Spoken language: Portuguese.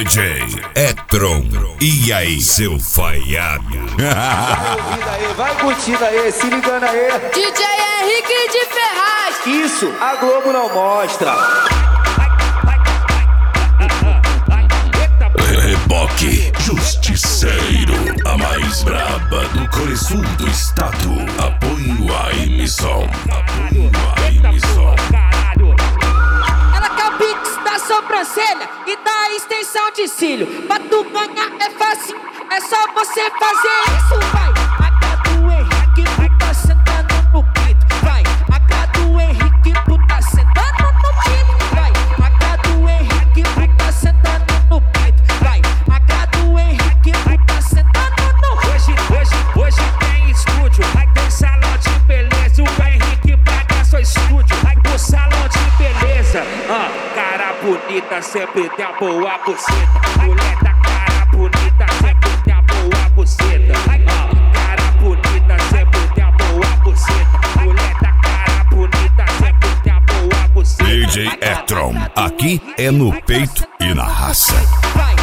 DJ Etron. E aí, seu falhado? Vai ouvindo aí, vai curtindo aí, se ligando aí. DJ Henrique de Ferraz. Isso, a Globo não mostra. Reboque Justiceiro, a mais braba do Core Sul do estado. Apoio a emissão. Ela quer o pix da sobrancelha e da extensão de cílio. Pra tu ganhar é fácil, é só você fazer isso, vai. A cara do Henrique, puta sentando no peito, vai. A cara do Henrique, puta sentando no peito, vai. A cara do Henrique, puta sentando no peito, vai. A cara do Henrique, puta sentando no peito. Hoje tem estúdio, aí tem salão de beleza. O Henrique paga seu estúdio, aí o salão de beleza. Cara bonita sempre tem a boa buceta. Mulher da cara bonita sempre tem a boa buceta. Cara bonita sempre tem a boa buceta. Mulher da cara bonita sempre tem a boa buceta. DJ Etron, aqui é no peito e na raça. Vai.